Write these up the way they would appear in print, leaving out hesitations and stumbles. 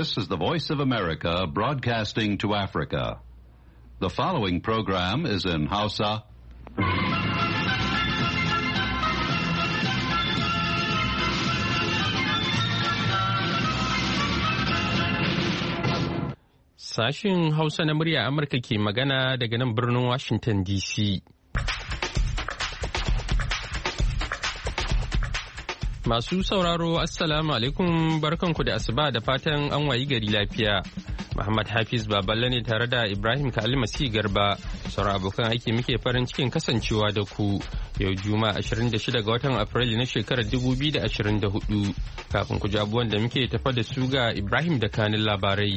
This is the Voice of America broadcasting to Africa. The following program is in Hausa. Sashin Hausa na murya Amurka ke magana daga nan birnin Washington DC. Masu sauraro Assalamu alaikum barkanku da asuba da fatan an wayi gari lafiya. Muhammad Hafiz Baballe ne tare da Ibrahim Kalmasi Garba. Sauran abokan aiki muke farin cikin kasancewa da ku. Yau Juma'a 26 ga watan Afrilu na shekarar 2024. Kafin ku ji abubuwan da muke tafa da su ga Ibrahim da kanin labarai.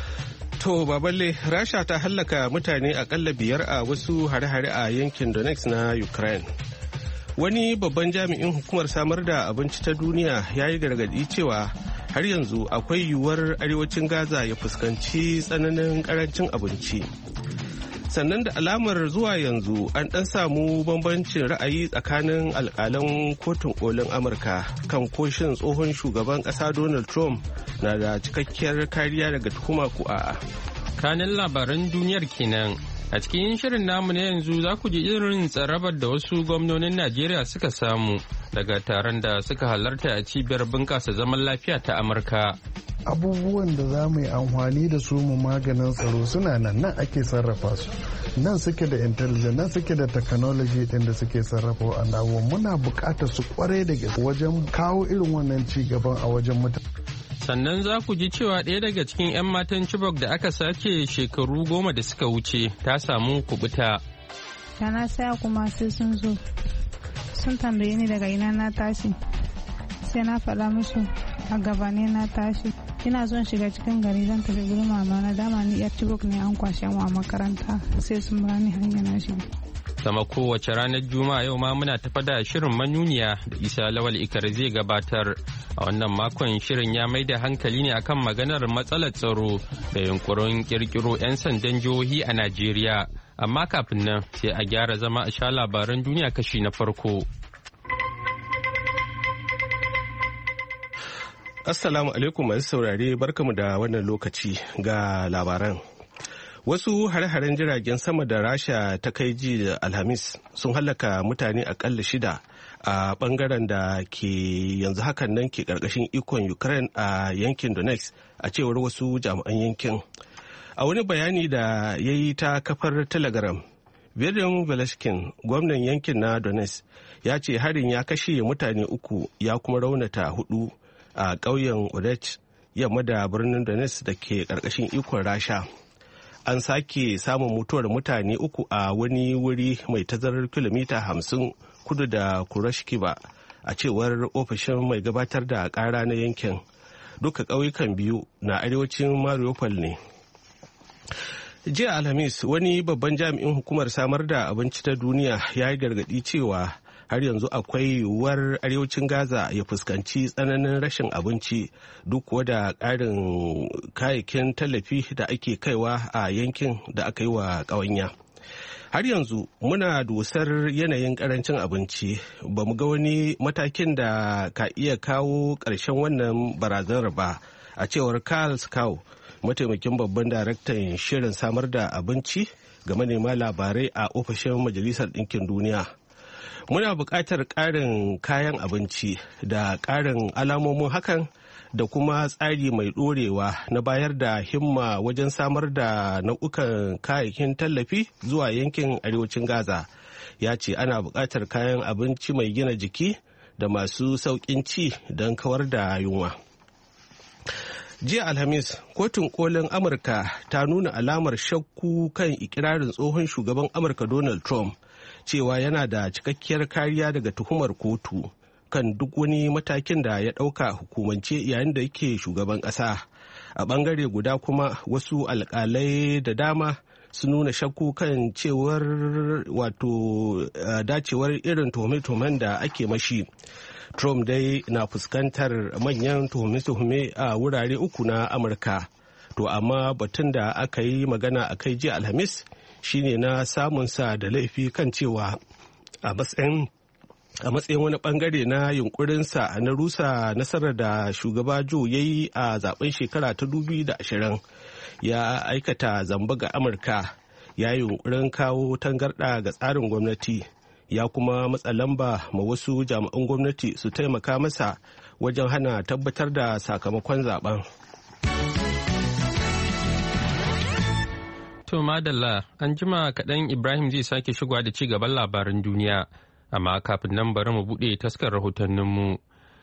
To Baballe, Rasha ta hallaka mutane akalla 5 a wasu hare-hare a yankin Donetsk na Ukraine. Wani babban jami'in hukumar samar da abinci ta duniya ya yi gargaɗi cewa har yanzu akwai yiwuwar arewacin Gaza ya fuskanci tsananin ƙarancin abinci. Sannan da alamar zuwa yanzu an ɗan samu bambancin ra'ayi tsakanin alƙalan kotun kolin Amurka kan koshin tsohon shugaban ƙasa Donald Trump na da cikakkiyar kariya daga tuhuma ko a'a. Kanin labaran duniyar kenan. A cikin shirin namu na yanzu za ku ji irin tsarabar da wasu gwamnonin Najeriya suka samu daga taron da suka halarta a cibiyar bunƙasa zaman lafiya ta Amurka. Abubuwan da za mu yi amfani da su mu maganin tsaro suna nan ake sarrafa su. Nan suke da intelligence, nan suke da technology ɗin da suke sarrafa wa'annan abubuwan. Muna buƙatar su kwarai da gaske wajen kawo irin wannan ci gaban a wajen mutane. Sannan za ku ji cewa ɗaya daga cikin 'yan matan Chibok da aka sace shekaru 10 da suka wuce ta samu kubuta. Da na saya kuma sai sun zo sun tambaye ni daga ina na tashi sai na faɗa musu a gabane na tashi. Ina son shiga cikin gari zan tafi gurin mama na dama ni yar Chibok ne an kwashe mu a makaranta sai sun bani hanya na shiga. Kama kowace ranar Juma'a yau ma muna tafa da shirin manuniya da Isa Lawal Ikar zai gabatar. A wannan makon shirin ya mai da hankali ne akan maganar matsalar tsaro da yunkurin kirkiro 'yan sandan jihohi a Najeriya. Amma kafin nan sai a gyara zama a sha labaran duniya kashi na farko. Assalamu alaikum masu saurare barkamu da wannan lokaci ga labaran. Wasu hare-haren jiragen sama da Rasha ta kai ji da Alhamis sun hallaka mutane akalla 6 a bangaren da ke yanzu hakan nan ke karkashin ikon Ukraine a yankin Donetsk a cewar wasu jami'an yankin. A wani bayani da ya yi ta kafar Telegram, William Veleskin, gwamnan yankin na Donetsk, ya ce harin ya kashe mutane 3 ya kuma raunata 4 a ƙauyen Odech yamma da birnin Donetsk da ke karkashin ikon Rasha. An sake samun mutuwar mutane 3 a wani wuri mai tazarar kilomita 50 kudu da Kurashkiba a cewar ofishin mai gabatar da ƙara na yankin. Duka ƙauyukan biyu na arewacin Mariupol ne. Jiya Alhamis wani babban jami'in hukumar samar da abinci ta duniya ya yi gargaɗi cewa har yanzu akwai yiwuwar arewacin Gaza ya fuskanci tsananin rashin abinci duk kuwa da ƙarin kayayyakin tallafi da ake kaiwa a yankin da aka yi wa ƙawanya. Har yanzu muna dusar yanayin ƙarancin abinci, ba mu ga wani matakin da ka iya kawo ƙarshen wannan barazanar ba, a cewar Karl Skau, mataimakin babban daraktan shirin samar da abinci ga manema labarai a ofishin Majalisar Ɗinkin Duniya. Muna buƙatar ƙarin kayan abinci da ƙarin alamomin hakan da kuma tsari mai ɗorewa na bayar da himma wajen samar da nau'ukan kayayyakin tallafi zuwa yankin arewacin Gaza. Ya ce ana buƙatar kayan abinci mai gina jiki da masu sauƙin ci don kawar da yunwa. Jiya Alhamis, kotun kolin Amurka ta nuna alamar shakku kan ikirarin tsohon shugaban Amurka Donald Trump cewa yana da cikakkiyar kariya daga tuhumar kotu kan duk wani matakin da ya ɗauka hukumance yayin da yake shugaban ƙasa. A ɓangare guda kuma wasu alƙalai da dama sun nuna shakku kan cewar dacewar irin tuhume-tuhumen da ake mashi. Trump dai na fuskantar manyan tuhume-tuhume a wurare 3 na Amurka. To amma batun da aka yi magana a kai jiya Alhamis shine na samunsa da laifi kan cewa a matsayin a matsayin wani bangare na yunkurinsa na rusa nasarar da shugaba Joe ya yi a zaben shekara ta 2020 ya aikata zamba ga Amurka, ya yi yunkurin kawo tangarɗa ga tsarin gwamnati, ya kuma matsa lamba ma wasu jami'an gwamnati su taimaka masa wajen hana tabbatar da sakamakon zaben. To madalla, an jima kaɗan Ibrahim zai sake shigowa da ci gaban labaran duniya, amma kafin nan bari mu buɗe taskar rahotanninmu.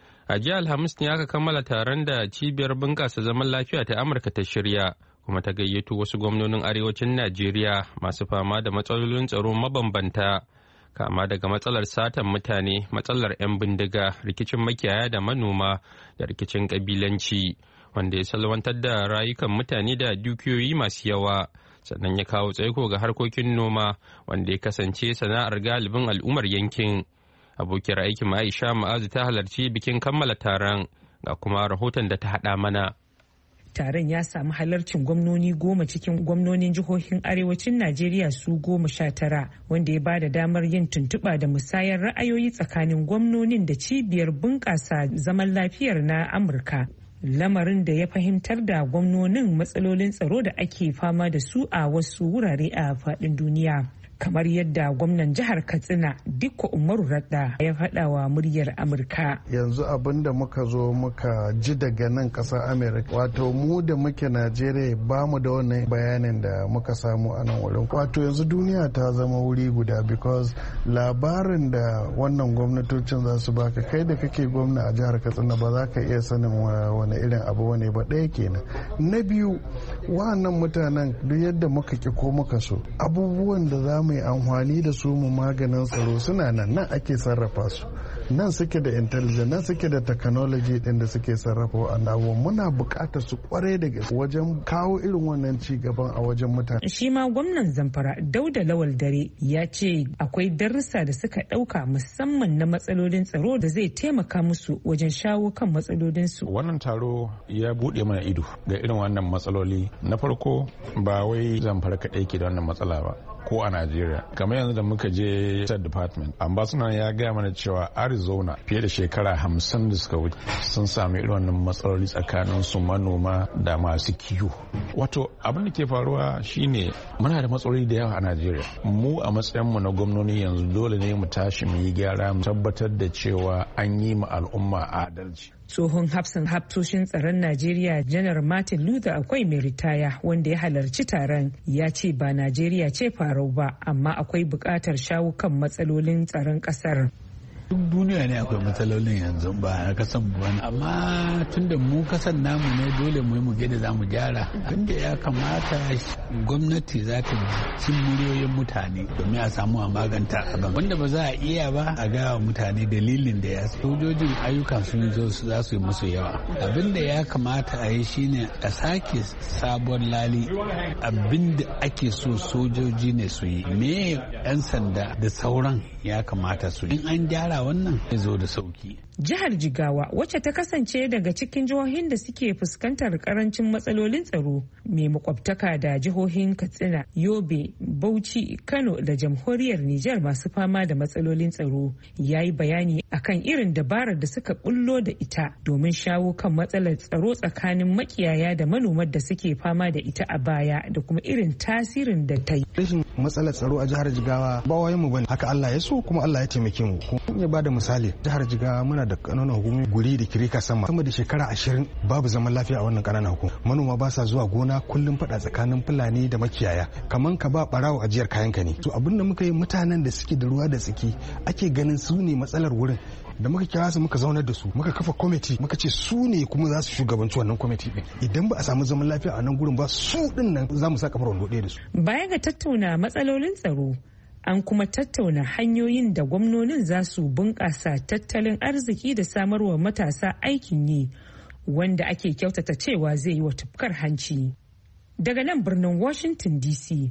A jiya Alhamis ne aka kammala taron da cibiyar bunƙasa zaman lafiya ta Amurka ta shirya, kuma ta gayyato wasu gwamnonin arewacin Najeriya masu fama da matsalolin tsaro mabambanta, kama daga matsalar satan mutane, matsalar 'yan bindiga, rikicin makiyaya da manoma da rikicin ƙabilanci, wanda ya salwantar da rayukan mutane da dukiyoyi masu yawa. Sannan ya kawo tsaiko ga harkokin noma wanda ya kasance sana'ar galibin al'ummar yankin. Abokiyar aikin Aisha Ma'azu ta halarci bikin kammala taron, ga kuma rahoton da ta haɗa mana. Taron ya samu halarcin gwamnoni 10 cikin gwamnonin jihohin arewacin Najeriya su 19, wanda ya bada damar yin tuntuɓa da musayar ra'ayoyi tsakanin gwamnonin da cibiyar bunƙasa zaman lafiyar na Amurka. Lamarin da ya fahimtar da gwamnonin matsalolin tsaro da ake fama da su a wasu wurare a faɗin duniya. Kamar yadda gwamnan jihar Katsina Dikko Umaru Radda ya faɗa wa muryar Amurka. Yanzu abin da muka zo muka ji daga nan ƙasar Amurka, wato mu da muke Najeriya ba mu da wannan bayanin da muka samu a nan wurin. Wato yanzu duniya ta zama wuri guda, because labarin da wannan gwamnatocin za su baka, kai da kake gwamna a jihar Katsina ba za ka iya sanin wani irin abu wane ba. Ɗaya kenan. Na biyu, wa'annan mutanen duk yadda muka ki ko muka so, abubuwan da za mai amfani da su mu maganin tsaro suna nan ake sarrafa su, nan suke da intelligence, nan suke da technology din da suke sarrafa wannan abubuwan. Muna buƙatar su kwarai da gaske wajen kawo irin wannan ci gaban a wajen mutane. Shi ma gwamnan Zamfara Dauda Lawal Dare ya ce akwai darussa da suka ɗauka musamman na matsalolin tsaro da zai taimaka musu wajen shawo kan matsalolin su. Wannan taro ya buɗe mana ido ga irin wannan matsaloli. Na farko, ba wai Zamfara kaɗai ke da wannan matsala ba, ko a Najeriya. Kamar yanzu da muka je State Department, ambassador ya gaya mana cewa Arizona fiye da shekara 50 da suka wuce sun sami irin wannan matsaloli tsakanin su manoma da masu kiwo. Wato abin da ke faruwa shine muna da matsaloli da yawa a Najeriya. Mu a matsayin mu na gwamnoni yanzu dole ne mu tashi mu yi gyara, mu tabbatar da cewa an yi ma al'umma adalci. Tsohon hafsoshin tsaron Najeriya Janar Martin Luther Akwai mai ritaya, wanda ya halarci taron, ya ce ba Najeriya ce farau ba, amma akwai buƙatar shawo kan matsalolin tsaron ƙasar. Duk duniya ne akwai matsalolin yanzu, ba na kasan wani, amma tun da mu kasan namu ne dole mu gida za mu gyara. Abinda ya kamata gwamnati za ta cin muryoyin mutane domin a samu a maganta abin wanda ba za a iya ba, a gaya wa mutane dalilin da ya sojojin ayyukan sun zo za su yi musu yawa. Abinda ya kamata a yi shine a sake sabon lali. Abinda ake so sojoji ne su yi, me 'yan sanda da sauran ya kamata su yi. In an gyara wannan ya zo da sauki. Jihar Jigawa, wacce ta kasance daga cikin jihohin da suke fuskantar karancin matsalolin tsaro, mai makwabtaka da jihohin Katsina, Yobe, Bauchi, Kano da jamhuriyar Nijar masu fama da matsalolin tsaro, ya yi bayani akan irin dabarar da suka bullo da ita domin shawo kan matsalar tsaro tsakanin makiyaya da manoman da suke fama da ita a baya, da kuma irin tasirin da ta yi. Rashin matsalar tsaro a jihar Jigawa ba wayan mu bane, haka Allah ya so kuma Allah ya taimake mu. Kun ya bada misali, jihar Jigawa muna da kananan hukumomi guri da kirika sama da shekara 20 babu zaman lafiya a wannan kananan hukumomi. Manoma ba sa zuwa gona, kullum fada tsakanin Fulani da makiyaya, kaman ka ba barawo ajiyar kayanka ne. To abin da muka yi, mutanen da suke da ruwa da tsaki ake ganin su ne matsalar wurin, da muka kira su muka zaunar da su, muka kafa kwamiti, muka ce su ne kuma za su shugabanci wannan kwamiti din. Idan ba a samu zaman lafiya a nan gurin ba, su din nan za mu sa kafar wando ɗaya da su. Baya ga tattauna matsalolin tsaro, an kuma tattauna hanyoyin da gwamnonin za su bunƙasa tattalin arziki da samarwa matasa aikin yi, wanda ake kyautata cewa zai yi wa tufkar hanci. Daga nan birnin Washington DC,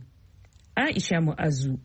Aisha Mu'azu.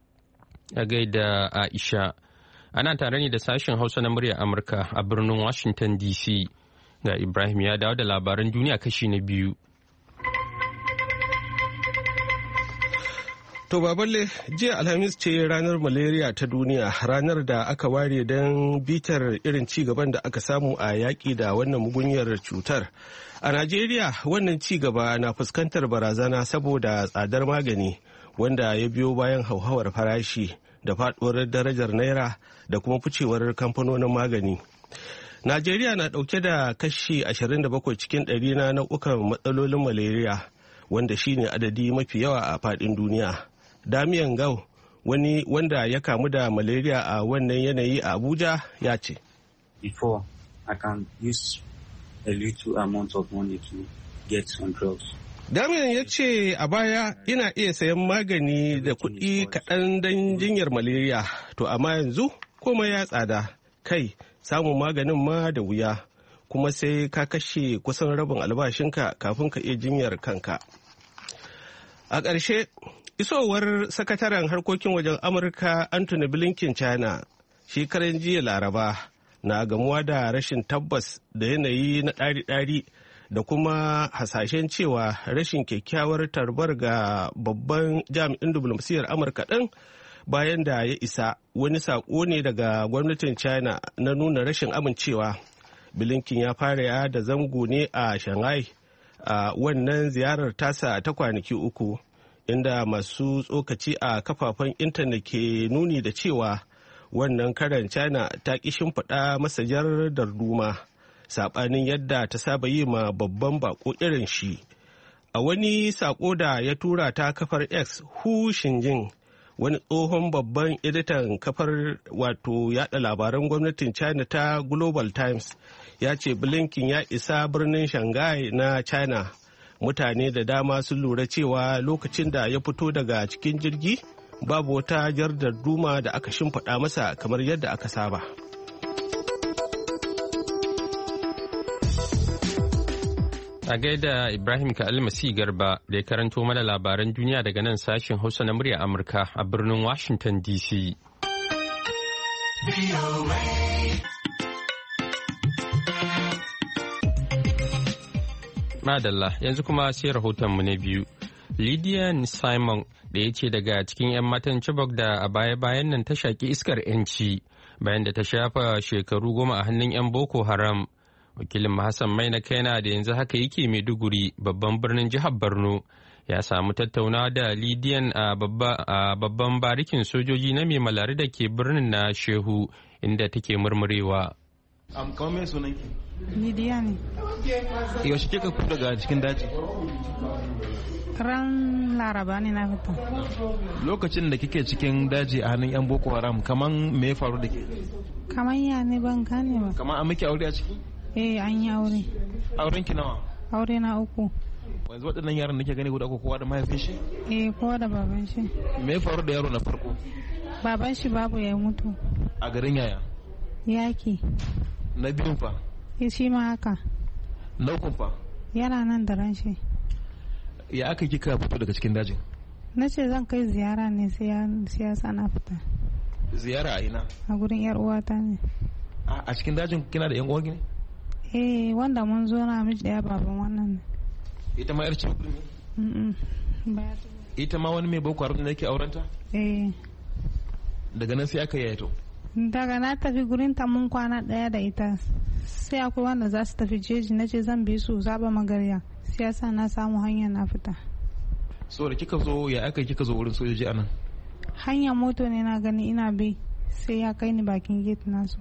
A gaida Aisha, ana tare ne da sashen Hausa na muryar Amurka a birnin Washington DC. Ga Ibrahim ya dawo da labaran duniya kashi na biyu. To baballe, jiya Alhamis ce ranar malaria ta duniya, ranar da aka ware don bitar irin ci gaban da aka samu a yaƙi da wannan mugunyar cutar. A Najeriya wannan ci gaba na fuskantar barazana saboda tsadar magani wanda ya biyo bayan hauhawar farashi da faɗuwar darajar naira da kuma ficewar kamfanonin magani. Najeriya na ɗauke da kashi 27 cikin 100 na nau'ukan matsalolin malaria, wanda shine adadi mafi yawa a faɗin duniya. Damian Gau, wani wanda ya kamu da malaria a wannan yanayi a Abuja, ya ce. Before, I can use a little amount of money to get some drugs. Damian ya ce a baya ina iya sayan magani da kuɗi kaɗan don jinyar malaria, to amma yanzu komai ya tsada, kai samun maganin ma da wuya, kuma sai ka kashe kusan rabin albashinka kafin ka iya jinyar kanka. A ƙarshe, isowar sakataren harkokin wajen Amurka Anthony Blinken China shekaran jiya Laraba na gamuwa da rashin tabbas da yanayi na ɗari-ɗari da kuma hasashen cewa rashin kyakkyawar tarbar ga babban jami'in diflomasiyyar Amurka ɗin bayan da ya isa wani saƙo ne daga gwamnatin China na nuna rashin amincewa. Blinken ya fara da zango ne a Shanghai a wannan ziyarar tasa ta kwanaki 3. Inda masu tsokaci a kafafen intanet ke nuni da cewa wannan karan China ta ƙi shimfiɗa masajar darduma saɓanin yadda ta saba yi ma babban bako irin shi. A wani saƙo da ya tura ta kafar X, Hu Xinjing, wani tsohon babban editan kafar wato yada labaran gwamnatin China ta Global Times, ya ce Blinken ya isa birnin Shanghai na China. Mutane da dama sun lura cewa lokacin da ya fito daga cikin jirgi babu wata jardar duma da aka shimfiɗa masa kamar yadda aka saba. A gaida Ibrahim Ka'almasi Garba da ya karanto mana labaran duniya daga nan sashen Hausa na murya Amurka a birnin Washington DC. Madalla, yanzu kuma sai rahotonmu na biyu. Lydian Simon da ya ce daga cikin 'yan matan Chibok da a baya-bayan nan ta shaƙi iskar 'yanci bayan da ta shafa shekaru 10 a hannun 'yan Boko Haram. Wakilin Hassan Maina Kaina da yanzu haka yake Maiduguri, babban birnin jihar Borno, ya samu tattaunawa da Lydian a babban barikin sojoji na mai malari da ke birnin na Shehu inda take murmurewa. Kamar mai sunanki? Lidiya ne. Yaushe kika fito daga cikin daji? Ran Laraba ne na fito. Lokacin da kike cikin daji a hannun 'yan Boko Haram, kaman me ya faru da ke? Kaman ya ne ban gane ba. Kaman an miki aure a ciki? Eh, an yi aure. Auren ki nawa? Aure na 3. Yanzu waɗannan yaran da ke gani guda uku, kowa da mahaifin shi? Eh, kowa da baban shi. Me ya faru da yaro na farko? Baban shi babu ya mutu. A garin yaya? Yaki. Na biyun fa? Shi ma haka. Na ukun fa? Yana nan da ran shi. Ya aka kika fito daga cikin dajin? Na ce zan kai ziyara ne sai ya sana fita. Ziyara a ina? A gurin yar uwata ne. A cikin dajin kina da yan uwa ne? Eh, wanda mun zo na miji daya baban wannan ne. Ita ma yar ce ne? Ita ma wani mai Boko Haram ne yake aurenta? Eh. Daga nan sai aka yaye to? Daga na tafi gurin ta mun kwana daya da ita, sai akwai wanda za su tafi jeji, na ce zan bi su zaba magarya, siyasa na samu hanya na fita. So da kika zo, ya aka kika zo wurin sojoji anan? Hanyar moto ne na gani ina bi, sai ya kai ni bakin gate nasu.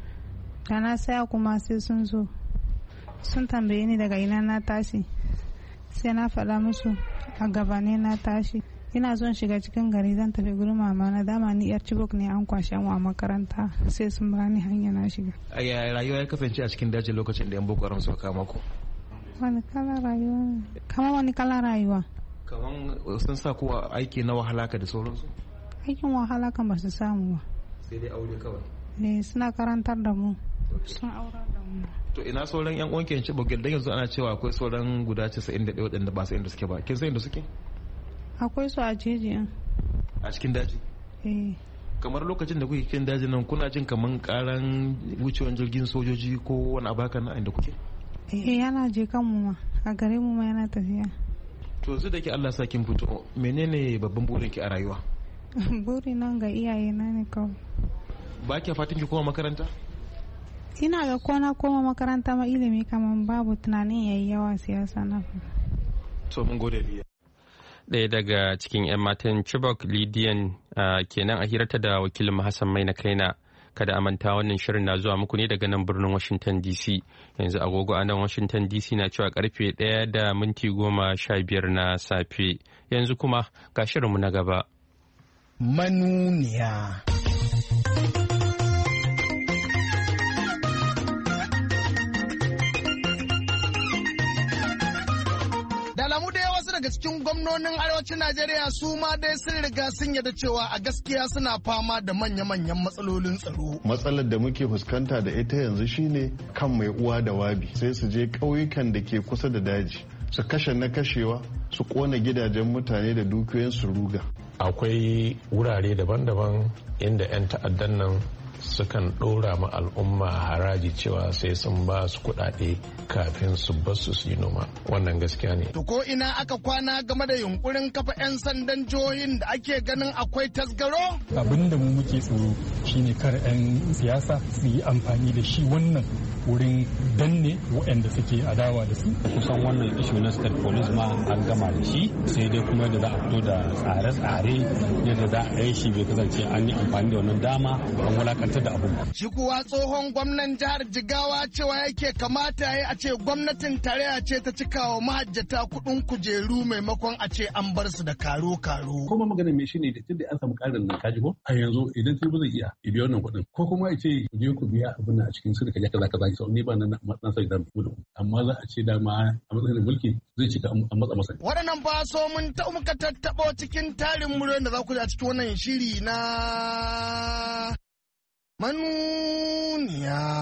Da na saya kuma sai sun zo sun tambaye ni daga ina na tashi, sai na faɗa musu a gabane na tashi, ina son shiga cikin gari zan tafi gurin mama na, dama ni yar Chibok ne, an kwashe mu a makaranta, sai sun bani hanya na shiga. A rayuwa ya kasance a cikin daji lokacin da yan Boko Haram suka kama ku? Wani kala rayuwa? Kama wani kala rayuwa? Kaman sun sa kuwa aiki na wahala ka da sauransu? Aikin wahala kan ba su samu ba. Sai dai aure kawai? Ne, suna karantar da mu, sun aurar da mu. To ina sauran yan uwanki yan Chibok? Dan yanzu ana cewa akwai sauran guda 91 waɗanda ba su inda suke ba. Kin san inda suke? Akwai su a jeji. A cikin daji? Eh. Kamar lokacin da kuke cikin daji nan, kuna jin kaman karan wucewan jirgin sojoji ko wani abu haka na inda kuke? Eh, yana je kan mu ma, a gare mu ma yana tafiya. to zai da ke Allah sa kin fito, menene babban burin ki a rayuwa? Buri nan ga iyaye na ne kawai. Ba ki fatan ki koma makaranta? Ina ga kona koma makaranta ma ilimi kaman babu tunanin yayi yawa siyasa na. To mun gode Liya. Ɗaya daga cikin 'yan matan Chibok Lydian kenan a hirarta da wakilin Hassan Mai na kaina. Kada a manta wannan shirin na zuwa muku ne daga nan birnin Washington DC. Yanzu agogo a nan Washington DC na cewa karfe 1:15 na safe. Yanzu kuma ga shirinmu na gaba. Manuniya. Daga cikin gwamnonin arewacin Najeriya su ma dai sun riga sun yarda cewa a gaskiya suna fama da manya-manyan matsalolin tsaro. Matsalar da muke fuskanta da ita yanzu shine kan mai uwa da wabi, sai su je ƙauyukan da ke kusa da daji su kashe na kashewa, su kona gidajen mutane da dukiyoyin su ruga. Akwai wurare daban-daban inda 'yan ta'addan nan sukan ɗora ma al'umma haraji cewa sai sun ba su kuɗaɗe kafin su basu su yi noma. Wannan gaskiya ne. To ko ina aka kwana game da yunkurin kafa 'yan sandan jihohin da ake ganin akwai tasgaro? Abin da mu muke tsoro shine kar 'yan siyasa su yi amfani da shi wannan wurin danne waɗanda suke adawa da su. Kusan wannan ishu na state police ma an gama da shi, sai dai kuma da za a fito da tsare-tsare yadda za a yi shi bai kasance an yi amfani da wannan dama an wulakantar da abun. Shi kuwa tsohon gwamnan jihar Jigawa cewa yake kamata ya a ce gwamnatin tarayya ce ta cikawa mahajjata kuɗin kujeru maimakon a ce an bar su da karo-karo. Kuma magana mai shine da tunda an samu ƙarin nan kaji ko a yanzu idan sai zai iya biya wannan kuɗin ko kuma ya ce je ku biya abin a cikin su da kaje kaza sau ni ba nan sai da gudu amma za a ce dama a matsayin mulki zai cika a matsa masa. Waɗannan ba so mun ta muka tattaɓo cikin tarin muryoyin da za ku ji a cikin wannan shiri na manuniya.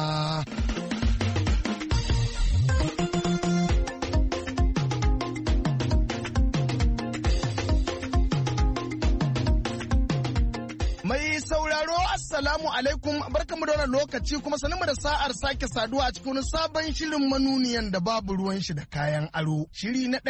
Assalamu alaikum, barkamu da wannan lokaci kuma sanin da sa'ar sake saduwa a cikin sabon shirin manuniyan da babu ruwan shi da kayan aro. Shiri na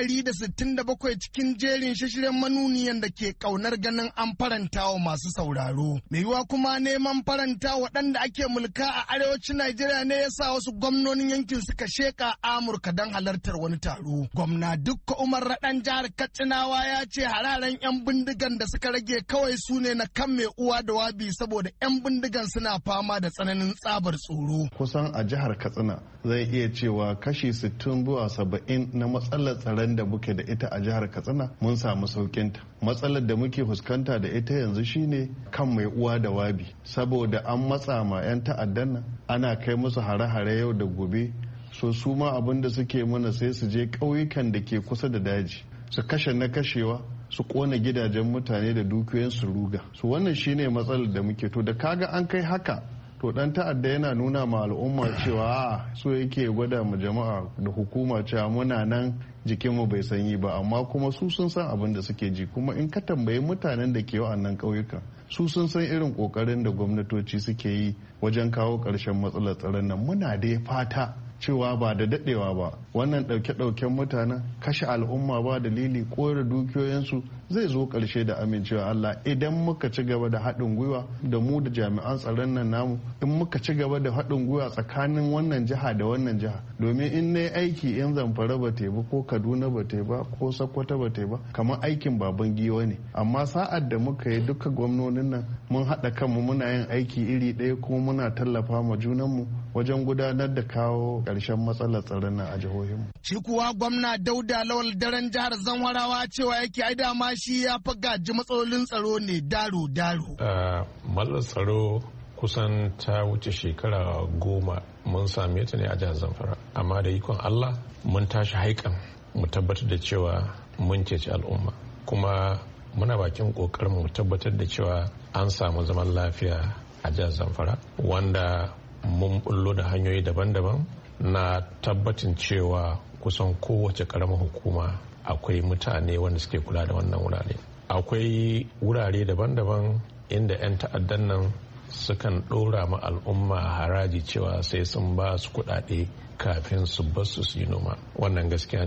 167 cikin jerin shirin manuniyan da ke kaunar ganin an faranta wa masu sauraro. Mai yiwa kuma neman faranta waɗanda ake mulka a arewacin Najeriya ne yasa wasu gwamnonin yankin suka sheka Amurka don halartar wani taro. Gwamna Dukka Umar Raɗan jihar Katsinawa ya ce hararen 'yan bindigan da suka rage kawai su ne na kan mai uwa da wabi saboda 'yan bindigan suna fama da tsananin tsabar tsoro. Kusan a jihar Katsina zai iya cewa kashi 60 zuwa 70 na matsalar tsaron da muke da ita a jihar Katsina mun samu saukinta. Matsalar da muke fuskanta da ita yanzu shine kan mai uwa da wabi saboda an matsa ma 'yan ta'addan nan ana kai musu hare-hare yau da gobe, so su ma abin da suke mana sai su je ƙauyukan da ke kusa da daji su kashe na kashewa, su kona gidajen mutane da dukiyoyin su ruga. Su wannan shine matsalar da muke to da kaga an kai haka to dan ta'adda yana nuna ma al'umma cewa so yake gwada mu jama'a da hukuma cewa muna nan jikinmu bai sanyi ba, amma kuma su sun san abin da suke ji. Kuma in ka tambayi mutanen da ke wa'annan ƙauyuka su sun san irin ƙoƙarin da gwamnatoci suke yi wajen kawo ƙarshen matsalar tsaron nan. Muna dai fata cewa ba da dadewa ba wannan ɗauke-ɗauken mutanen kashe al'umma ba dalili kore dukiyoyinsu zai zo ƙarshe da amincewa Allah idan muka ci gaba da haɗin gwiwa da mu da jami'an tsaron nan namu, in muka ci gaba da haɗin gwiwa tsakanin wannan jiha da wannan jiha. Domin in na aiki in Zamfara ba ta ba ko Kaduna ba ta ba ko Sokoto ba ta ba kamar aikin baban giwa ne, amma sa'ad da muka yi duka gwamnonin nan mun haɗa kanmu muna yin aiki iri ɗaya kuma muna tallafa ma junanmu wajen gudanar da kawo ƙarshen matsalar tsaron nan a jihohinmu. Shi kuwa gwamna Dauda Lawal Daren jihar Zamfarawa cewa yake ai dama shi ya fi gaji matsalolin tsaro ne daro-daro. Matsalar tsaro kusan ta wuce shekara 10 mun same ta ne a jihar Zamfara, amma da ikon Allah mun tashi haikan mu tabbatar da cewa mun ceci al'umma, kuma muna bakin kokarin mu tabbatar da cewa an samu zaman lafiya a jihar Zamfara, wanda mun bullo da hanyoyi daban-daban na tabbatin cewa kusan kowace karamar hukuma akwai mutane wanda suke kula da wannan wurare. Akwai wurare daban-daban inda 'yan ta'addan nan sukan ɗora ma al'umma haraji cewa sai sun ba su kuɗaɗe kafin su basu su yi noma. Wannan gaskiya ne.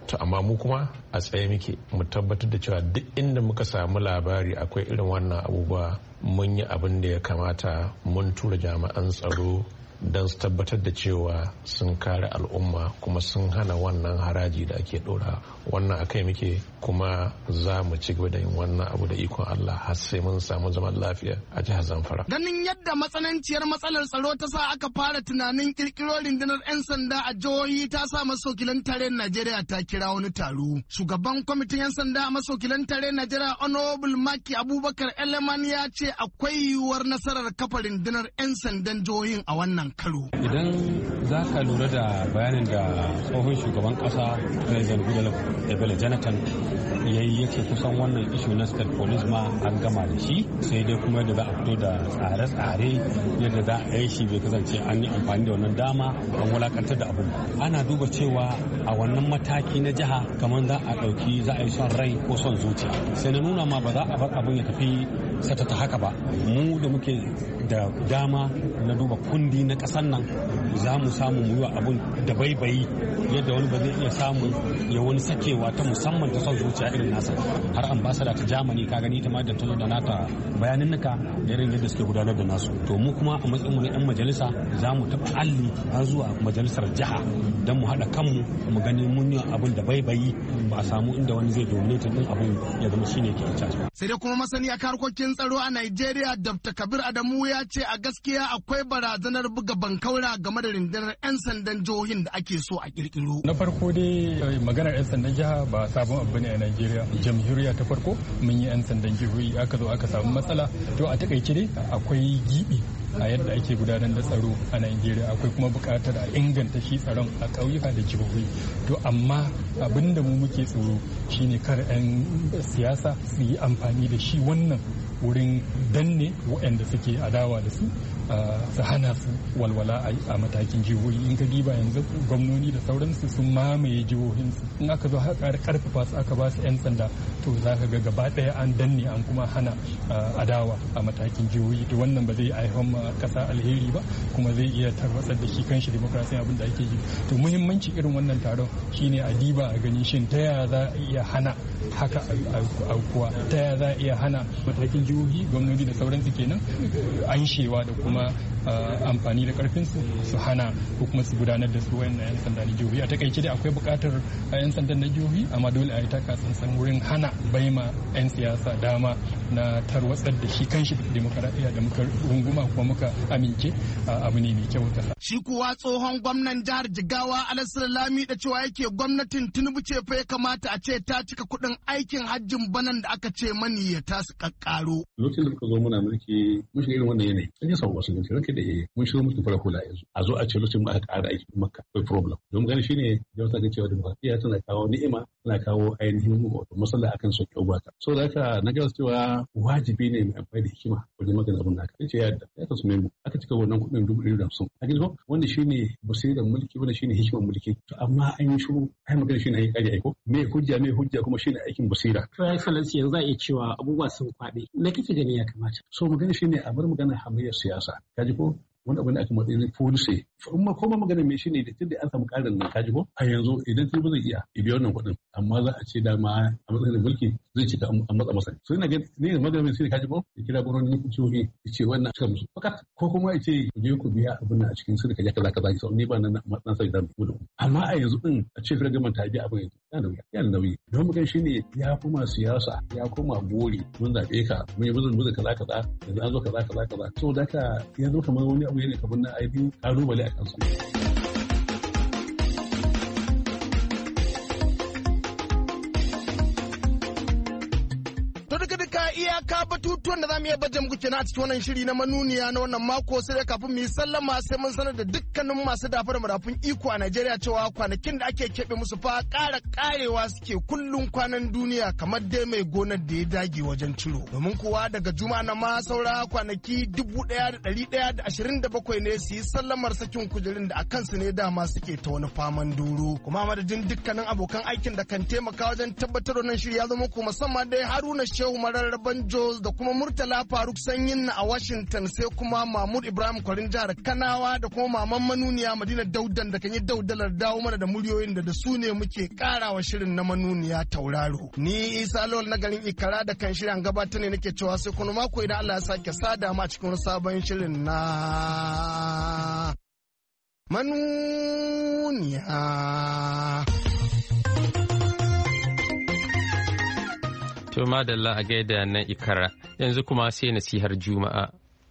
to amma mu kuma a tsaye muke mu tabbatar da cewa duk inda muka samu labari akwai irin wannan abubuwa mun yi abin da ya kamata, mun tura jami'an tsaro don su tabbatar da cewa sun kare al'umma kuma sun hana wannan haraji da ake dora. Wannan akai muke kuma za mu ci gaba da yin wannan abu da ikon Allah har sai mun samu zaman lafiya a jihar Zamfara. Ganin yadda matsananciyar matsalar tsaro ta sa aka fara tunanin kirkiro rundunar 'yan sanda a jihohi ta sa masokilan tarayyar Najeriya ta kira wani taro. Shugaban kwamitin 'yan sanda a masokilan tarayyar Najeriya Honorable Maki Abubakar Eleman ya ce akwai yiwuwar nasarar kafa rundunar 'yan sandan jihohin a wannan karo. Idan za ka lura da bayanin da tsohon shugaban kasa President Goodluck Ebele Jonathan ya yi yace kusan wannan ishu na state police ma an gama da shi, sai dai kuma da za a fito da tsare-tsare yadda za a yi shi bai kasance an yi amfani da wannan dama an wulakantar da abun. Ana duba cewa a wannan mataki na jiha kamar za a ɗauki za a yi son rai ko son zuciya, sai na nuna ma ba za a bar abun ya tafi satata haka ba. Mu da muke da dama na duba kundi na ƙasar nan za mu samu mu yi wa abun da baibayi yadda wani ba zai iya samu ya wani sakewa ta musamman ta son zuciya irin nasa. Har ambasada ta Germany ka gani ta ma da tazo da nata bayaninnika da irin yadda suke gudanar da nasu. To mu kuma a matsayin mu na 'yan majalisa za mu taɓa alli har zuwa majalisar jiha don mu haɗa kanmu mu gani mun yi abun da baibayi ba a samu inda wani zai dominate din abun ya zama shine ke caji. Sai dai kuma masani a harkokin tsaro a Nigeria Dr. Kabir Adamu ya ce a gaskiya akwai barazanar buga bankaura game da rundunar 'yan sandan jihohin da ake so a kirkiro. Na farko dai maganar 'yan sandan jiha ba sabon abu ne a Najeriya. Jamhuriya ta farko mun yi 'yan sandan jihohi aka zo aka samu matsala. To a takaice dai akwai gibi a yadda ake gudanar da tsaro a Najeriya, akwai kuma buƙatar a inganta shi tsaron a ƙauyuka da jihohi. To amma abin da mu muke tsoro shine kar 'yan siyasa su yi amfani da shi wannan wurin danne waɗanda suke adawa da su su hana su walwala a matakin jihohi. In ka diba yanzu gwamnoni da sauransu sun mamaye jihohinsu, in aka zo karfafa su aka ba su 'yan sanda to za ka ga gaba ɗaya an danne an kuma hana adawa a matakin jihohi. To wannan ba zai haifar ma ƙasa alheri ba kuma zai iya tarwatsar da shi kanshi demokrasiya abin da ake yi. To muhimmanci irin wannan taron shine a diba a gani shin ta yaya za a iya hana haka aukuwa, ta yaya za a iya hana matakin jihohi gwamnati da sauransu kenan anshewa da kuma amfani da karfinsu su hana ko kuma su gudanar da su wayannan 'yan sanda na jihohi. A takaice dai akwai buƙatar 'yan sandan na jihohi amma dole a yi taka tsantsan wurin hana baima 'yan siyasa dama na tarwatsar da shi kanshi demokaradiyya da muka runguma kuma muka amince abu ne mai kyau kasa. Shi kuwa tsohon gwamnan jihar Jigawa Alhassan Lami da cewa yake gwamnatin Tinubu ce fa ya kamata a ce ta cika kuɗin aikin hajjin banan da aka ce maniyyata su kakkaro. Lokacin da muka zo muna mulki mun shiga irin wannan yanayi an yi samu wasu ganci ranke da mun shiga mulkin fara hula yanzu a zo a ce lokacin da aka ƙara aiki makka akwai problem don gani shine da wata ga cewa demokradiyya tana kawo ni'ima tana kawo ainihin matsala akan sauƙi ubata so da haka na ga cewa wajibi ne mai amfani da hikima wajen magana abin da aka ce ya tasu mu aka cika wannan kuɗin 150 a gidan wanda shine basirar mulki wanda shine hikimar mulki to amma an yi shiru ai magana shine ai kare aiko me hujja kuma shine aikin basira. To excellency yanzu za a iya cewa abubuwa sun kwaɓe me kake gani ya kamata? So magana shine a bar magana hamayyar siyasa kaji ko wani abu da aka matsayin policy kuma magana mai shine da tunda an samu karin nan kaji ko a yanzu idan Tinubu zai iya biya wannan kuɗin amma za a ce dama a matsayin mulki zai cika an matsa masa so ina ga ne magana mai shine kaji ko ya kira gwamnati na jihohi ya ce wannan cika musu fakat ko kuma ya ce ku je ku biya abin a cikin sirri kaza kaza so ne ba nan matsan sai da mu amma a yanzu din a ce fira gaman ta biya abin yana nauyi don magana shine ya kuma siyasa ya kuma gori mun zabe ka mun yi buzun kaza yanzu an zo kaza so da ka yanzu kamar wani abu ne kamar na ainihin kalubale a kansu. iyaka batutuwan da za mu iya baje muku kenan a cikin wannan shiri na manuniya na wannan mako sai da kafin mu yi sallama sai mun sanar da dukkanin masu dafa da madafun iko a Najeriya cewa kwanakin da ake keɓe musu fa ƙarewa suke kullun kwanan duniya kamar dai mai gonar da ya dage wajen ciro domin kuwa daga juma'a na ma saura kwanaki 1127 ne su yi sallamar sakin kujerun da a kansu ne dama suke ta wani faman duro kuma madadin dukkanin abokan aikin da kan taimaka wajen tabbatar wannan shiri ya zama ku musamman dai Haruna Shehu Shehu Mararraban Jos da kuma Murtala Faruk Sanyin a Washington, sai kuma Mahmud Ibrahim Kwarin jihar Kanawa da kuma Maman Manuniya Madina Daudan da kan yi daudalar dawo mana da muryoyin da su ne muke karawa shirin na Manuniya tauraro. Ni Isa Lawal na garin Ikara da kan shirin gabatar ne nake cewa sai kuma mako idan Allah ya sake sada ma cikin sabon shirin na Manuniya. To madalla a gaida na Ikara, yanzu kuma sai nasihar Juma'a.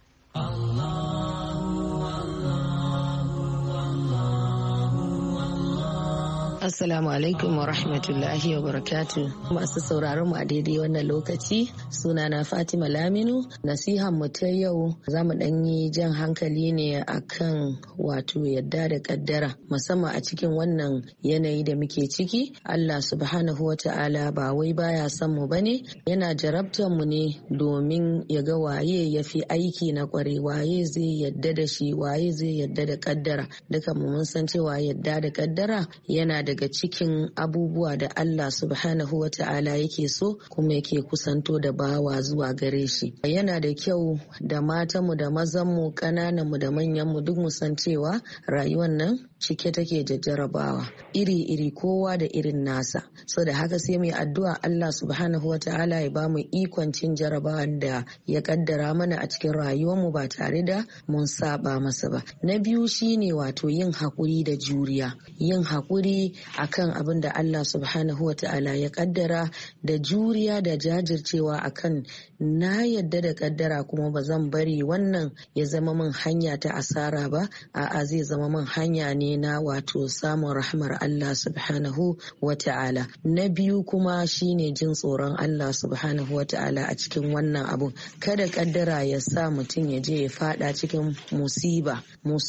Assalamu alaikum wa rahmatullahi wa barakatu. Masu sauraron mu a daidai wannan lokaci, sunana Fatima Laminu. Nasihan mu ta yau za mu yi jan hankali ne akan wato yadda da kaddara, musamman a cikin wannan yanayi da muke ciki. Allah subhanahu wa ta'ala ba wai baya son mu bane, yana jarabtar mu ne domin ya ga waye ya fi aiki na kware, waye zai yadda da shi, waye zai yadda da kaddara. Duka mu mun san cewa yadda da kaddara yana daga cikin abubuwa da Allah subhanahu wa ta'ala yake so kuma yake kusanto da bawa zuwa gare shi. Yana da kyau da matanmu da mazanmu, ƙanananmu da manyanmu duk mu san cewa rayuwar nan cike take da jarabawa iri-iri, kowa da irin nasa. So da haka sai mu yi addu'a Allah subhanahu wa ta'ala ya bamu ikon cin jarabawan da ya kaddara mana a cikin rayuwarmu ba tare da mun saba masa ba. Na biyu shine wato yin haƙuri da juriya, yin haƙuri akan abin da Allah subhanahu wa ta'ala ya kaddara, da juriya da jajircewa akan na yadda da kaddara kuma ba zan bari wannan ya zama min hanya ta asara ba, a'a zai zama min hanya ne na wato samun rahmar Allah subhanahu wa ta'ala. Na biyu kuma shine jin tsoron Allah subhanahu wa ta'ala a cikin wannan abu. Kada kaddara ya sa mutum ya je ya fada cikin musiba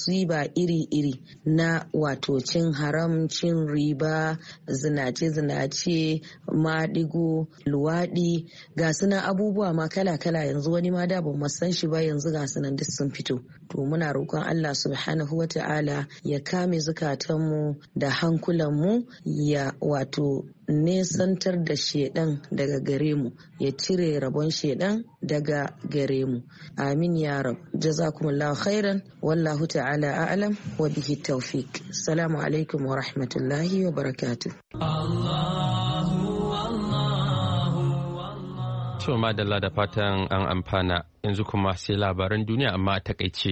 iri-iri na wato cin haram, cin riba, zinace-zinace, maɗigo, luwaɗi, ga sunan abubuwa ma kala-kala. Yanzu wani ma da ban san shi ba, yanzu ga sunan duk sun fito. To muna roƙon Allah subhanahu wa ta'ala ya kame zukatanmu da hankulanmu, ya wato nesantar da shedan daga gare mu, ya cire rabon shedan daga gare mu. Amin ya rab. Jazakumullahu khairan, wallahu ta'ala a'lam wa bihi tawfiq. Assalamu alaikum wa rahmatullahi wa barakatuh. To madalla, da fatan an amfana. Yanzu kuma sai labaran duniya amma a takaice.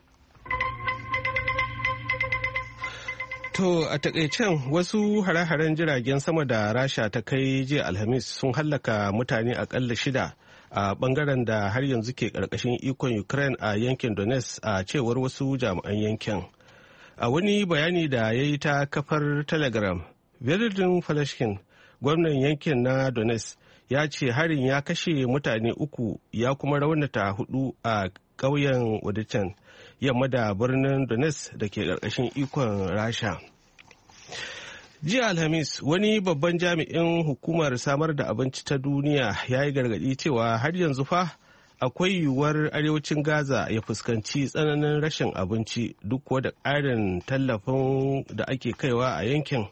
To a takaicen, wasu hare-haren jiragen sama da Rasha ta kai jiya Alhamis sun hallaka mutane akalla 6 a bangaren da har yanzu ke karkashin ikon Ukraine a yankin Donetsk, a cewar wasu jami'an yankin. A wani bayani da ya yi ta kafar Telegram, Volodymyr Zelensky, gwamnan yankin na Donetsk, ya ce harin ya kashe mutane 3 ya kuma raunata 4 a ƙauyen Wadichan, yamma da birnin Donetsk da ke ƙarƙashin ikon Rasha. Jiya Alhamis, wani babban jami'in hukumar samar da abinci ta duniya ya yi gargaɗi cewa har yanzu fa akwai yiwuwar arewacin Gaza ya fuskanci tsananin rashin abinci duk da ƙarin tallafin da ake kaiwa a yankin.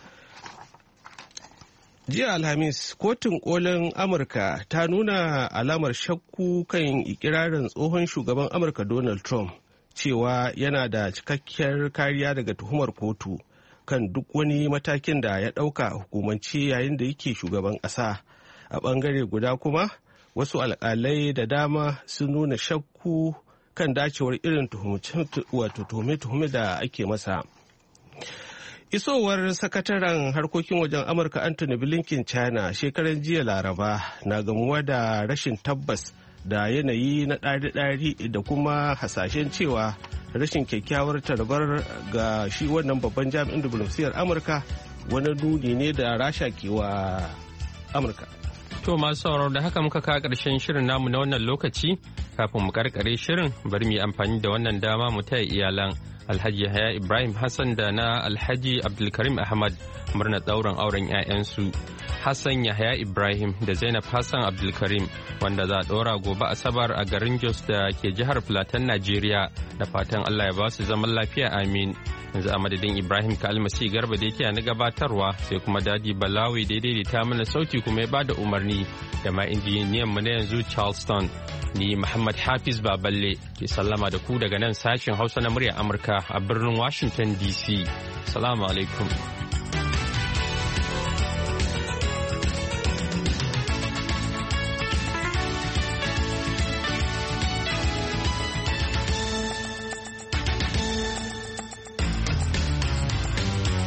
Jiya Alhamis, kotun kolin Amurka ta nuna alamar shakku kan ikirarin tsohon shugaban Amurka Donald Trump cewa yana da cikakkiyar kariya daga tuhumar kotu kan duk wani matakin da ya ɗauka hukumance yayin da yake shugaban ƙasa. A ɓangare guda kuma, wasu alƙalai da dama sun nuna shakku kan dacewar irin tuhume-tuhume da ake masa. Isowar sakataren harkokin wajen Amurka Anthony Blinken China shekaran jiya Laraba na gamuwa da rashin tabbas da yanayi na ɗari-ɗari da kuma hasashen cewa rashin kyakkyawar tarbar ga shi wannan babban jami'in diplomasiyar Amurka wani nuni ne da Rasha ke wa Amurka. To masu sauraro, da haka muka kawo ƙarshen shirin namu na wannan lokaci. Kafin mu karkare shirin, bari mu yi amfani da wannan dama mu taya iyalan Alhaji Yahaya Ibrahim Hassan da na Alhaji Abdulkarim Ahmad murnar ɗaurin auren 'ya'yansu Hassan Yahaya Ibrahim da Zainab Hassan Abdulkarim, wanda za a ɗora gobe Asabar a garin Jos da ke jihar Plateau, Najeriya. Da fatan Allah ya ba su zaman lafiya, amin. yanzu a madadin Ibrahim Kalmasi Garba da yake na gabatarwa sai kuma Dadi Balawi da daidaita mana sauti kuma ya bada umarni da ma injiniyan mu na yanzu Charleston. Ni Muhammad Hafiz Baballe ke sallama da ku daga nan sashen Hausa na murya Amurka a birnin Washington DC. Salamu alaikum.